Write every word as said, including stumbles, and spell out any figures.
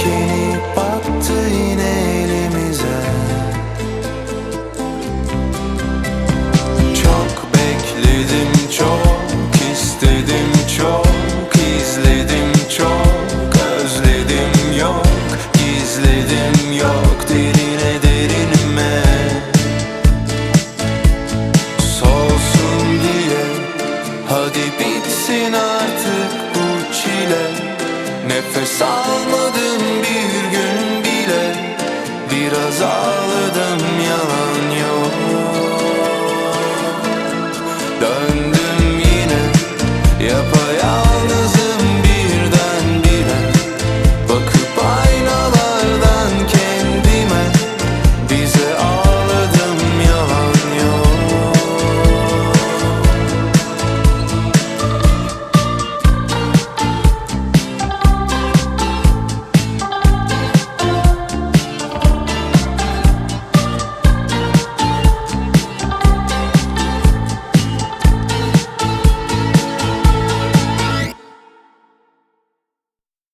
yelkeni battı yine elimize. Çok bekledim, çok istedim, çok izledim, çok özledim, yok gizledim, yok derine derinime. Solsun diye hadi bitsin artık bu çile. Nefes almadım bir gün bile, biraz ağladım yalan yok.